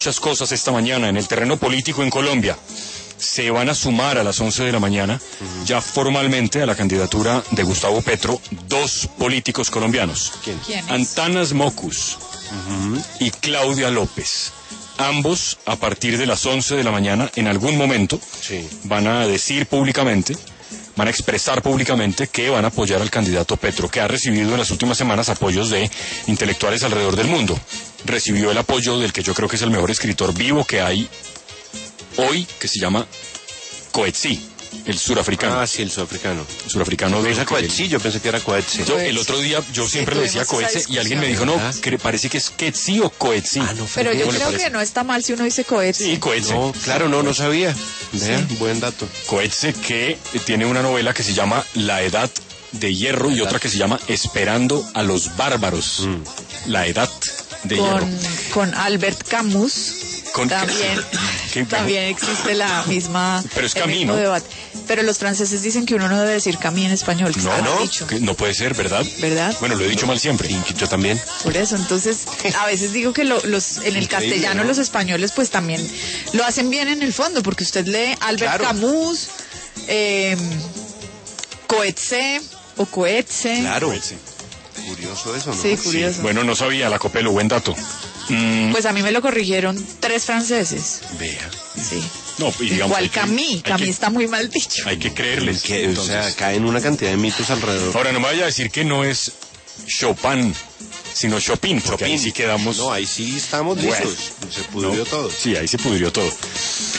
Muchas cosas esta mañana en el terreno político en Colombia. Se van a sumar a las 11 de la mañana, ya formalmente, a la candidatura de Gustavo Petro, dos políticos colombianos. ¿Quiénes? Antanas Mocus y Claudia López. Ambos, a partir de las 11 de la mañana, en algún momento, van a decir públicamente, van a expresar públicamente que van a apoyar al candidato Petro, que ha recibido en las últimas semanas apoyos de intelectuales alrededor del mundo. Recibió el apoyo del que yo creo que es el mejor escritor vivo que hay hoy, que se llama Coetzee, el surafricano. Ah, sí, el surafricano. El surafricano de Coetzee, yo pensé que era Coetzee. El otro día yo siempre le decía Coetzee y alguien me dijo, no, que parece que es Coetzee o Coetzee. No, Pero yo creo parece? que no está mal si uno dice Coetzee. Sí, Coetzee. No, claro, no sabía. Vea, buen dato. Coetzee, que tiene una novela que se llama La Edad de Hierro y otra que se llama Esperando a los Bárbaros. La Edad de Hierro. Con Albert Camus. También existe la misma. Pero es el Camus, mismo ¿no? debate. Pero los franceses dicen que uno no debe decir Camus en español. Que está mal dicho. Que no puede ser, ¿verdad? ¿Verdad? Bueno, lo he dicho mal siempre. Yo también. Por eso, entonces, a veces digo que en el castellano, ¿no? Los españoles pues también lo hacen bien en el fondo, porque usted lee Albert Camus, Coetzee o Coetzee. Claro. Coetzee. Curioso eso, ¿no? Sí, curioso. Sí. Bueno, no sabía, la Copelo, buen dato. Pues a mí me lo corrigieron 3 franceses. Vea. Sí. No, y digamos, Igual Camus está muy mal dicho. hay que creerles. O sea, caen una cantidad de mitos alrededor. Ahora, no me vaya a decir que no es Chopin, sino Chopin, porque ahí sí quedamos... No, ahí sí estamos listos. Se pudrió todo. Sí, ahí se pudrió todo.